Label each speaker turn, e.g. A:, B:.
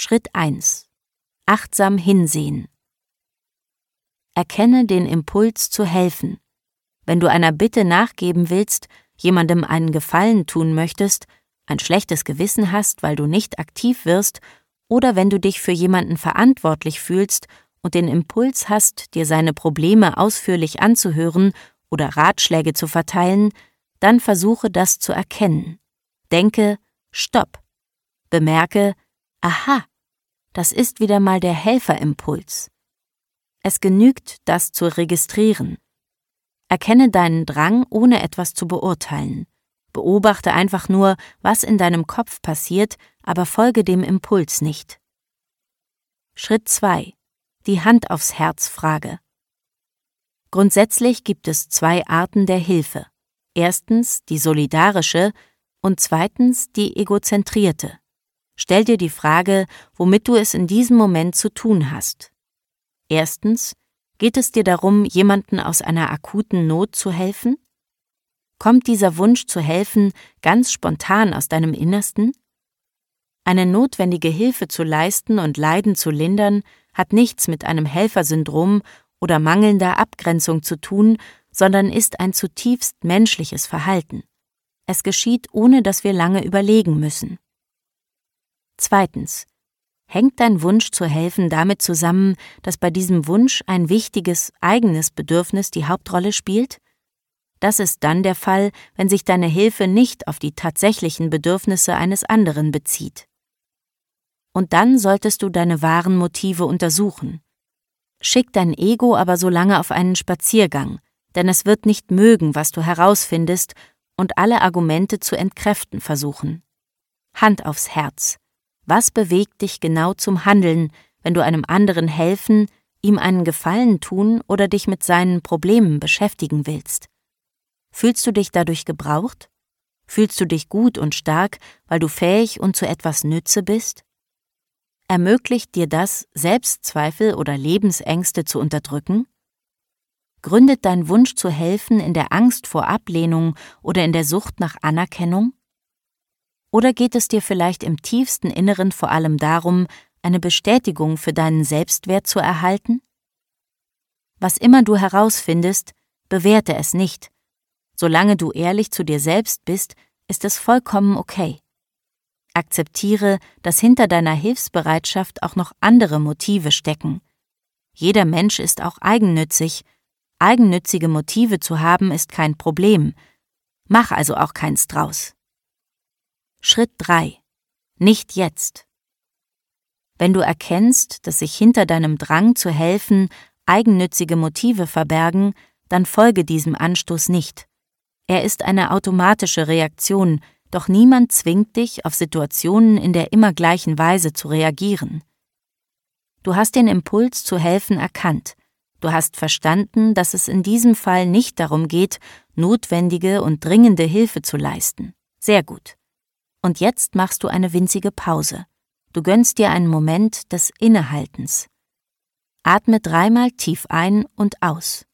A: Schritt 1. Achtsam hinsehen. Erkenne den Impuls zu helfen. Wenn du einer Bitte nachgeben willst, jemandem einen Gefallen tun möchtest, ein schlechtes Gewissen hast, weil du nicht aktiv wirst, oder wenn du dich für jemanden verantwortlich fühlst und den Impuls hast, dir seine Probleme ausführlich anzuhören oder Ratschläge zu verteilen, dann versuche das zu erkennen. Denke, Stopp. Bemerke, aha, das ist wieder mal der Helferimpuls. Es genügt, das zu registrieren. Erkenne deinen Drang, ohne etwas zu beurteilen. Beobachte einfach nur, was in deinem Kopf passiert, aber folge dem Impuls nicht. Schritt 2. Die Hand aufs Herz Frage. Grundsätzlich gibt es 2 Arten der Hilfe. Erstens die solidarische und zweitens die egozentrierte. Stell dir die Frage, womit du es in diesem Moment zu tun hast. Erstens, geht es dir darum, jemanden aus einer akuten Not zu helfen? Kommt dieser Wunsch zu helfen ganz spontan aus deinem Innersten? Eine notwendige Hilfe zu leisten und Leiden zu lindern, hat nichts mit einem Helfersyndrom oder mangelnder Abgrenzung zu tun, sondern ist ein zutiefst menschliches Verhalten. Es geschieht, ohne dass wir lange überlegen müssen. Zweitens. Hängt dein Wunsch zu helfen damit zusammen, dass bei diesem Wunsch ein wichtiges, eigenes Bedürfnis die Hauptrolle spielt? Das ist dann der Fall, wenn sich deine Hilfe nicht auf die tatsächlichen Bedürfnisse eines anderen bezieht. Und dann solltest du deine wahren Motive untersuchen. Schick dein Ego aber so lange auf einen Spaziergang, denn es wird nicht mögen, was du herausfindest, und alle Argumente zu entkräften versuchen. Hand aufs Herz. Was bewegt dich genau zum Handeln, wenn du einem anderen helfen, ihm einen Gefallen tun oder dich mit seinen Problemen beschäftigen willst? Fühlst du dich dadurch gebraucht? Fühlst du dich gut und stark, weil du fähig und zu etwas Nütze bist? Ermöglicht dir das, Selbstzweifel oder Lebensängste zu unterdrücken? Gründet dein Wunsch zu helfen in der Angst vor Ablehnung oder in der Sucht nach Anerkennung? Oder geht es dir vielleicht im tiefsten Inneren vor allem darum, eine Bestätigung für deinen Selbstwert zu erhalten? Was immer du herausfindest, bewerte es nicht. Solange du ehrlich zu dir selbst bist, ist es vollkommen okay. Akzeptiere, dass hinter deiner Hilfsbereitschaft auch noch andere Motive stecken. Jeder Mensch ist auch eigennützig. Eigennützige Motive zu haben, ist kein Problem. Mach also auch keins draus. Schritt 3. Nicht jetzt. Wenn du erkennst, dass sich hinter deinem Drang zu helfen eigennützige Motive verbergen, dann folge diesem Anstoß nicht. Er ist eine automatische Reaktion, doch niemand zwingt dich, auf Situationen in der immer gleichen Weise zu reagieren. Du hast den Impuls zu helfen erkannt. Du hast verstanden, dass es in diesem Fall nicht darum geht, notwendige und dringende Hilfe zu leisten. Sehr gut. Und jetzt machst du eine winzige Pause. Du gönnst dir einen Moment des Innehaltens. Atme 3-mal tief ein und aus.